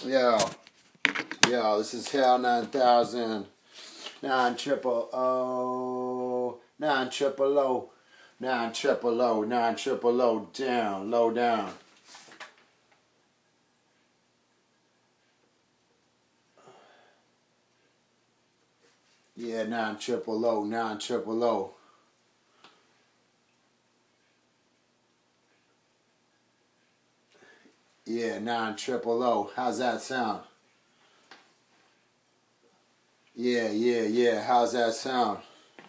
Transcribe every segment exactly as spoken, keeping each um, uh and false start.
Yo, yo, this is Hell nine thousand, nine triple O, nine triple O, nine triple O, nine triple O, down, low down. Yeah, nine triple O, nine triple O. Yeah, nine triple O. How's that sound? Yeah, yeah, yeah. How's that sound?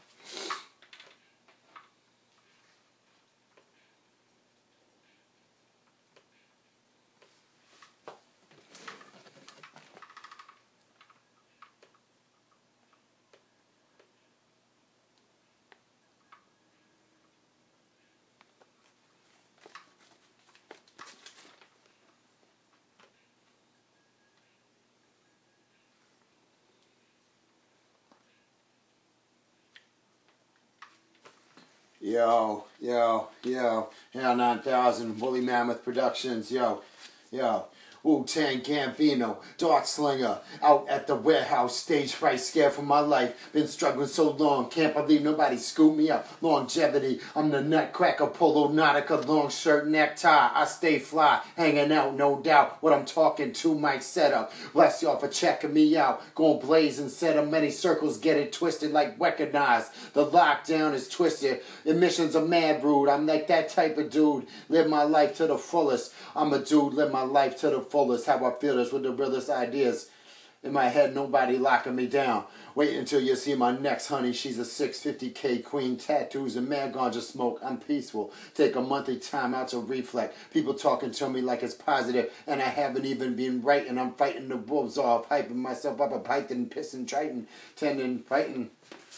Yo, yo, yo. Hell nine thousand, Woolly Mammoth Productions. Yo, yo. Wu-Tang Gambino, Dart Slinger, out at the warehouse, stage fright, scared for my life. Been struggling so long, can't believe nobody scooped me up. Longevity, I'm the nutcracker, polo nautica, long shirt, necktie. I stay fly, hanging out, no doubt. What I'm talking to, mic setup. Bless y'all for checking me out. Going blaze and set up many circles, get it twisted like recognize. The lockdown is twisted, emissions are mad rude. I'm like that type of dude, live my life to the fullest. I'm a dude, live my life to the fullest. How I feel this with the realest ideas. In my head, nobody locking me down. Wait until you see my next honey. She's a six fifty K queen. Tattoos and mad ganja smoke. I'm peaceful. Take a monthly time out to reflect. People talking to me like it's positive, and I haven't even been right. And I'm fighting the wolves off, hyping myself up a python, pissing, triton, tendon, fighting.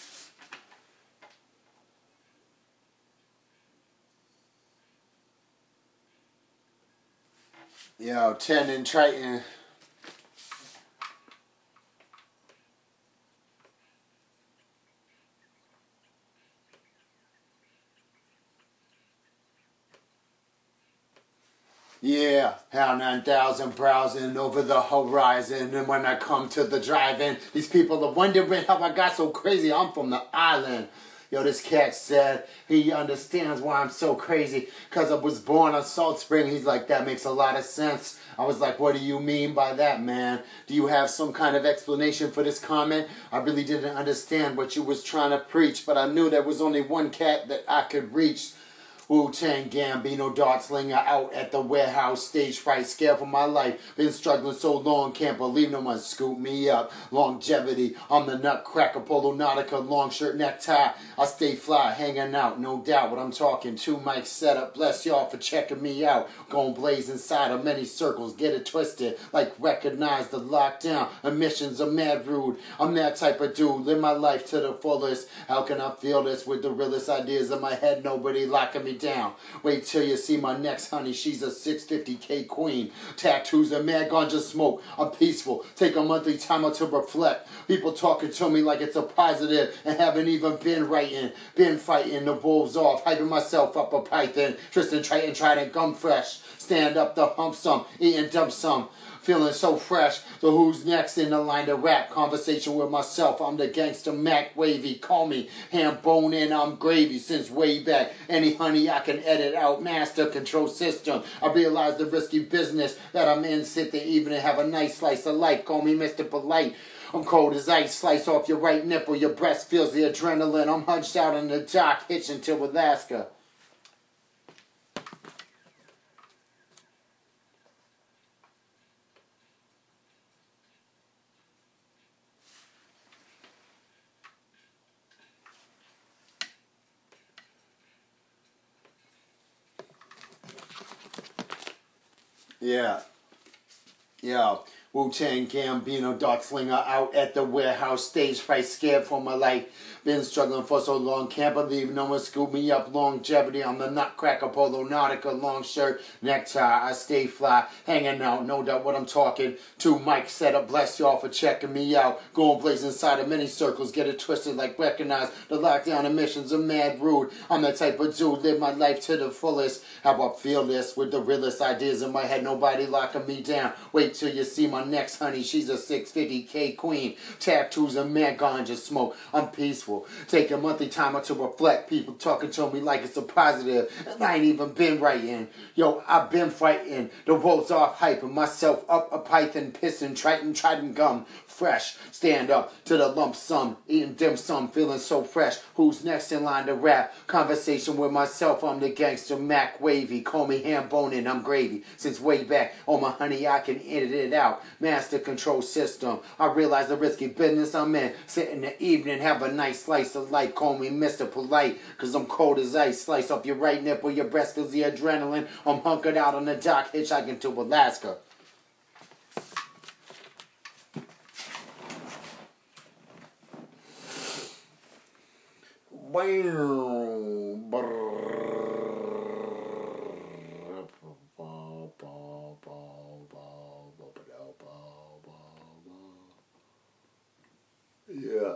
Yo, tendon, triton. Yeah, Hell nine thousand browsing over the horizon. And when I come to the drive-in, these people are wondering how I got so crazy. I'm from the island. Yo, this cat said he understands why I'm so crazy. Because I was born on Salt Spring. He's like, that makes a lot of sense. I was like, what do you mean by that, man? Do you have some kind of explanation for this comment? I really didn't understand what you was trying to preach. But I knew there was only one cat that I could reach. Wu-Tang Gambino, Dart Slinger, out at the warehouse, stage fright, scared for my life. Been struggling so long, can't believe no one scooped me up. Longevity, I'm the nutcracker, polo nautica, long shirt, necktie. I stay fly, hanging out, no doubt what I'm talking to. Mic setup, bless y'all for checking me out. Going blaze inside of many circles, get it twisted, like recognize the lockdown. Emissions are mad rude, I'm that type of dude, live my life to the fullest. How can I feel this with the realest ideas in my head, nobody locking me down. Wait till you see my next honey. She's a six fifty K queen. Tattoos and mad ganja smoke. I'm peaceful. Take a monthly time out to reflect. People talking to me like it's a positive and haven't even been writing. Been fighting the wolves off. Hyping myself up a python. Tristan Triton Trident gum fresh. Stand up the hump some. Eating dump some. Feeling so fresh. So who's next in the line to rap? Conversation with myself. I'm the gangster Mac Wavy. Call me ham bone and I'm gravy since way back. Any honey I can edit out. Master control system. I realize the risky business that I'm in. Sit the evening, have a nice slice of life. Call me Mister Polite. I'm cold as ice. Slice off your right nipple. Your breast feels the adrenaline. I'm hunched out in the dock, hitching to Alaska. Yeah. Yeah. Wu-Tang Gambino, Dart Slinger, out at the warehouse, stage fright, scared for my life. Been struggling for so long, can't believe no one scooped me up. Longevity, I'm the nutcracker, polo nautica, long shirt, necktie. I stay fly, hanging out, no doubt what I'm talking. Two mic setup, bless y'all for checking me out. Going blaze inside of many circles, get it twisted like recognize. The lockdown emissions are mad rude. I'm the type of dude, live my life to the fullest. How I feel this with the realest ideas in my head, nobody locking me down. Wait till you see my next, honey. She's a six fifty K queen. Tattoos and man ganja smoke. I'm peaceful. Take a monthly time out to reflect. People talking to me like it's a positive. And I ain't even been writing. Yo, I've been fighting. The road's off hyping myself up a python, pissing, triton, triton gum. Fresh. Stand up to the lump sum. Eating dim sum. Feeling so fresh. Who's next in line to rap? Conversation with myself. I'm the gangster Mac Wavy. Call me ham boning. I'm gravy. Since way back. Oh my honey, I can edit it out. Master control system. I realize the risky business I'm in. Sit in the evening. Have a nice slice of life. Call me Mister Polite. Cause I'm cold as ice. Slice off your right nipple. Your breast feels the adrenaline. I'm hunkered out on the dock. Hitchhiking to Alaska. Yeah.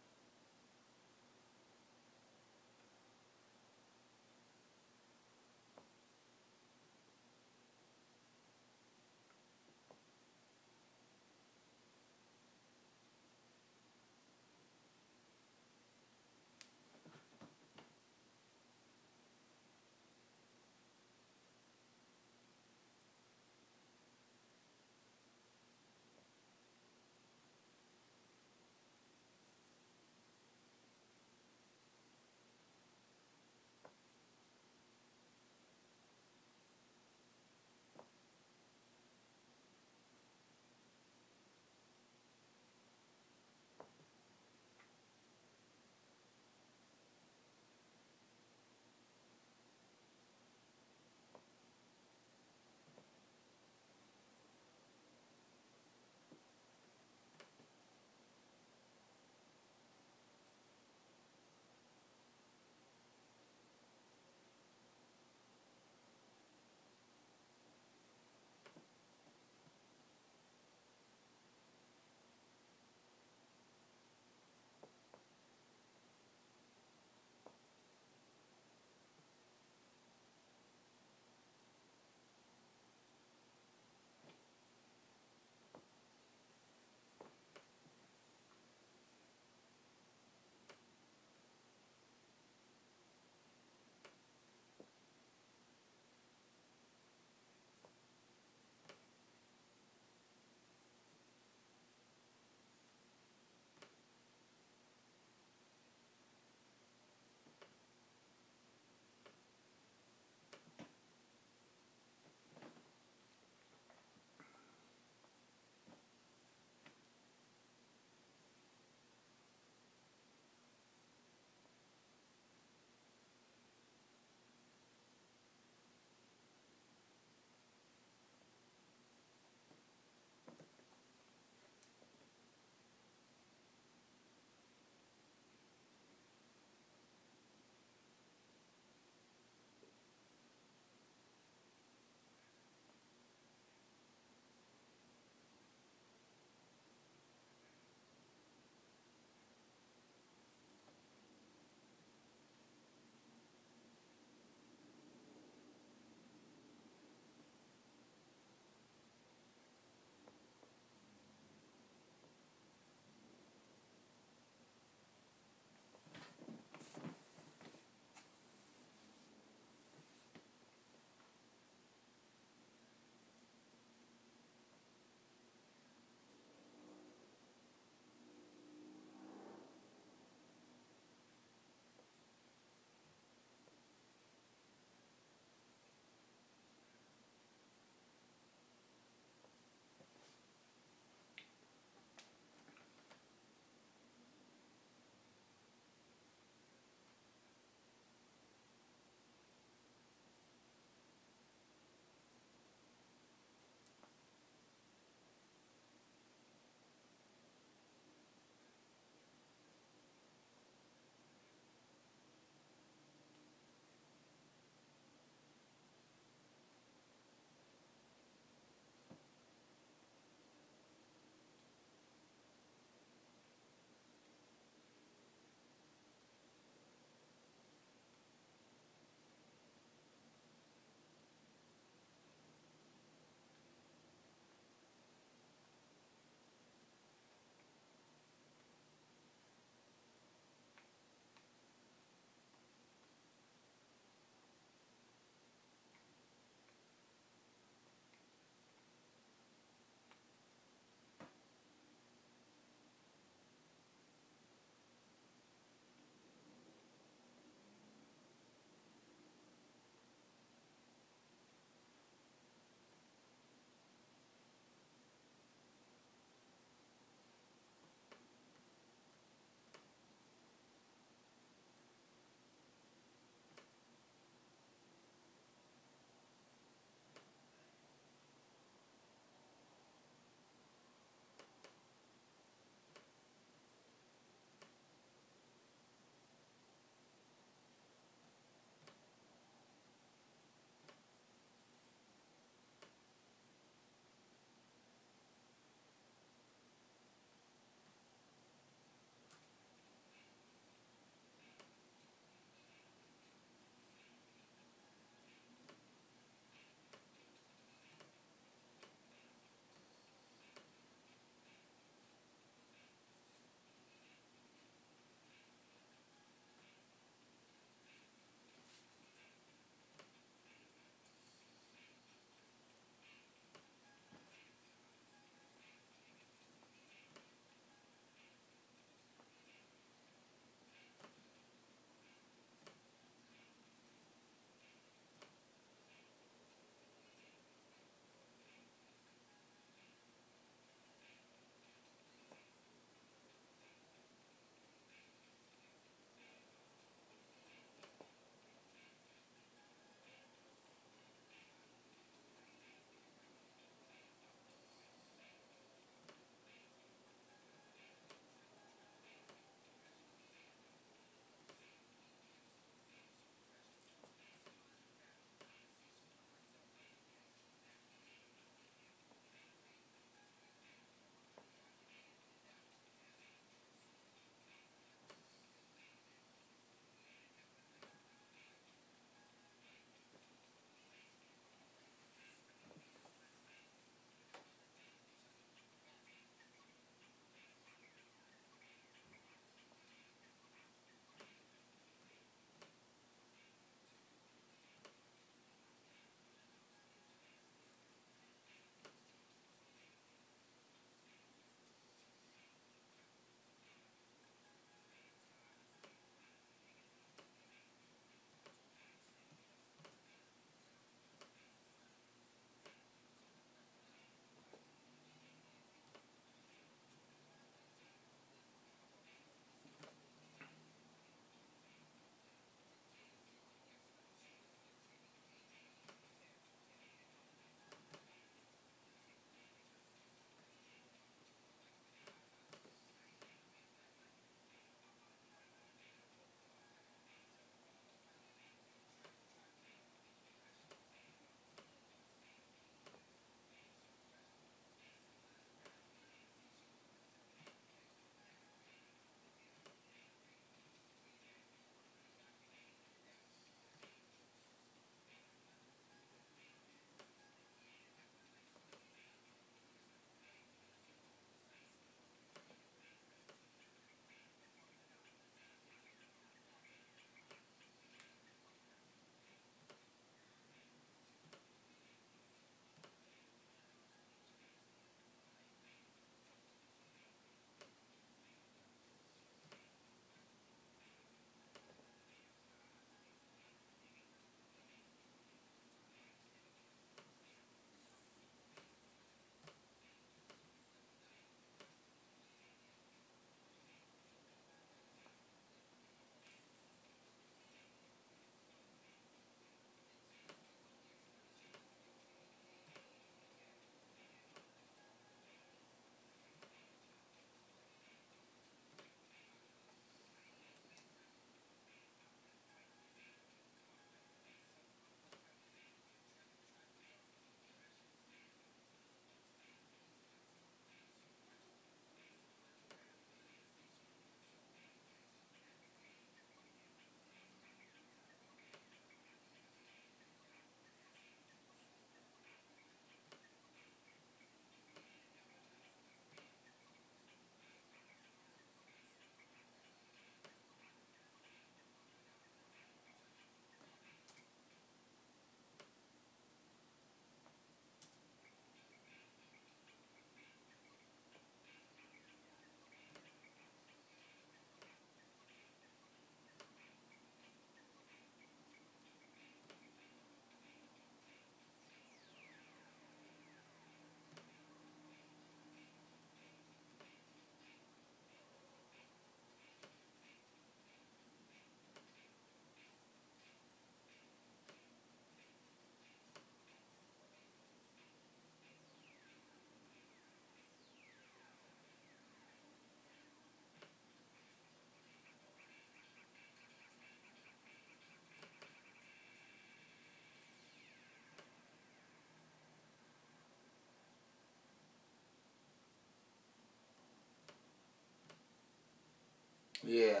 Yeah.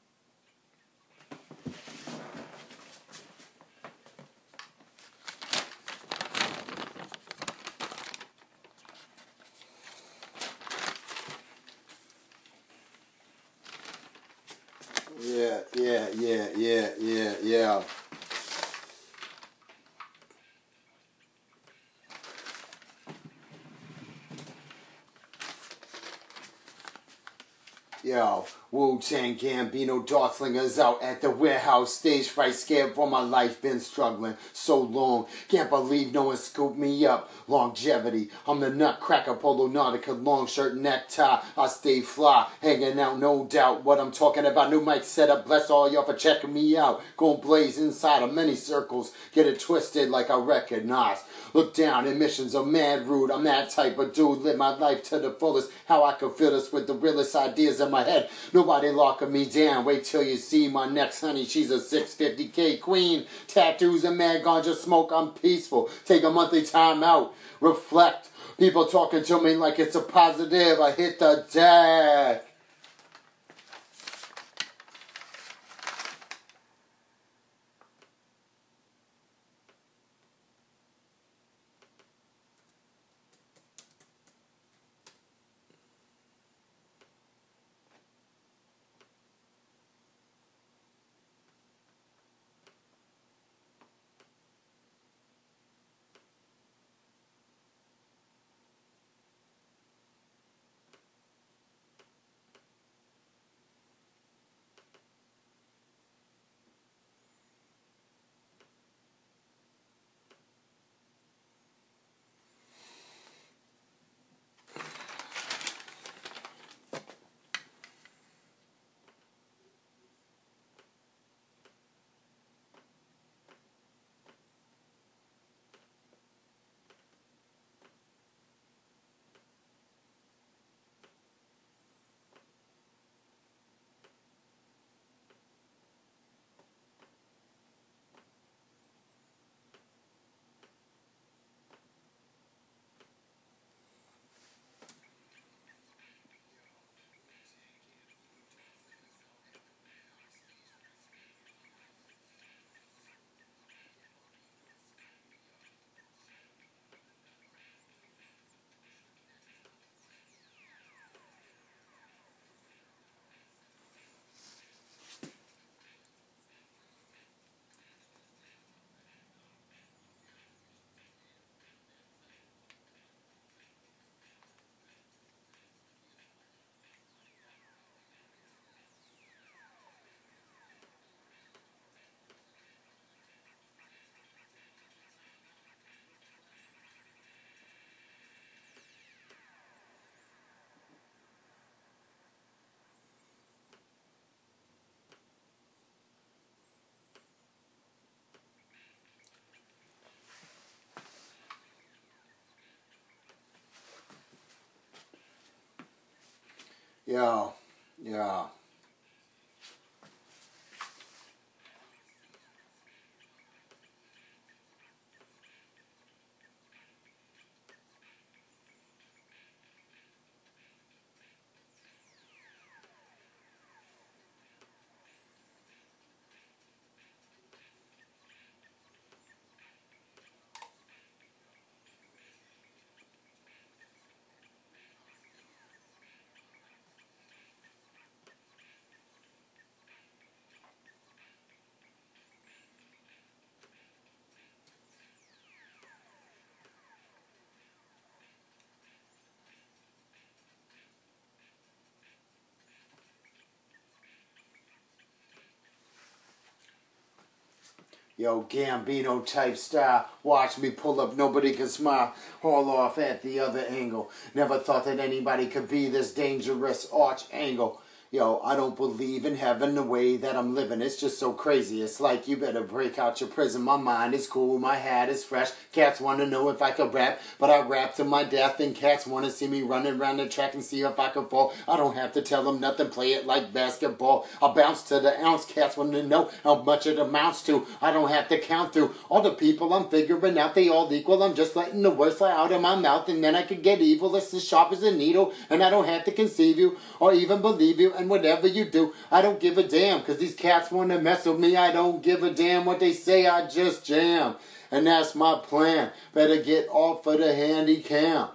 Yeah, yeah, yeah, yeah, yeah, yeah. Yo, Wu-Tang Gambino Darklingers out at the warehouse, stage fright, scared for my life, been struggling so long. Can't believe no one scooped me up. Longevity, I'm the nutcracker, polo nautica, long shirt, necktie. I stay fly, hanging out, no doubt. What I'm talking about, new mic setup, bless all y'all for checking me out. Going blaze inside of many circles, get it twisted like I recognize. Look down, admissions are mad rude. I'm that type of dude, live my life to the fullest. How I can fill this with the realest ideas in my head. Nobody locking me down. Wait till you see my next honey. She's a six fifty K queen. Tattoos and mad ganja smoke. I'm peaceful. Take a monthly time out. Reflect. People talking to me like it's a positive. I hit the deck. Yo, yeah. Yo, Gambino type style. Watch me pull up, nobody can smile. Haul off at the other angle. Never thought that anybody could be this dangerous arch angle. Yo, I don't believe in heaven the way that I'm living. It's just so crazy. It's like you better break out your prison. My mind is cool, my hat is fresh. Cats want to know if I can rap, but I rap to my death. And cats want to see me running around the track and see if I can fall. I don't have to tell them nothing, play it like basketball. I bounce to the ounce. Cats want to know how much it amounts to. I don't have to count through all the people I'm figuring out. They all equal. I'm just letting the words fly out of my mouth, and then I could get evil. It's as sharp as a needle, and I don't have to conceive you or even believe you. and whatever you do, I don't give a damn. Cause these cats wanna mess with me, I don't give a damn what they say, I just jam. And that's my plan. Better get off of the handy cam.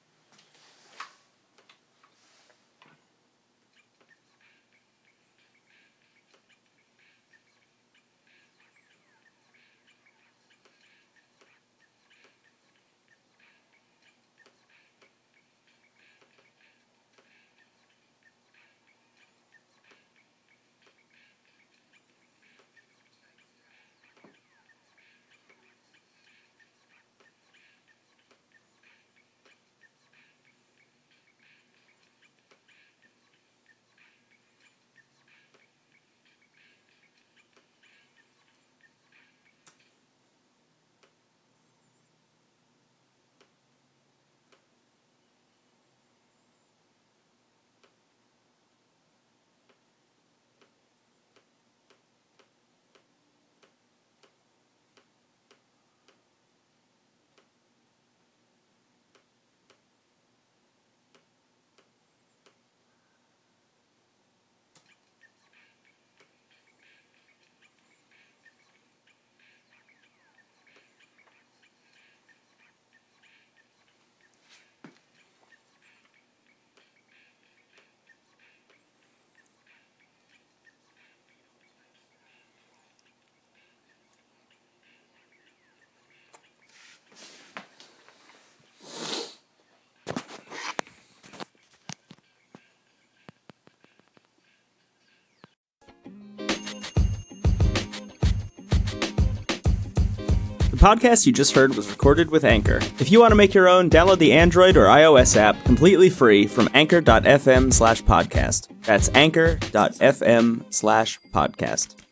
The podcast you just heard was recorded with Anchor. If you want to make your own, download the Android or iOS app completely free from anchor.fm slash podcast. That's anchor.fm slash podcast.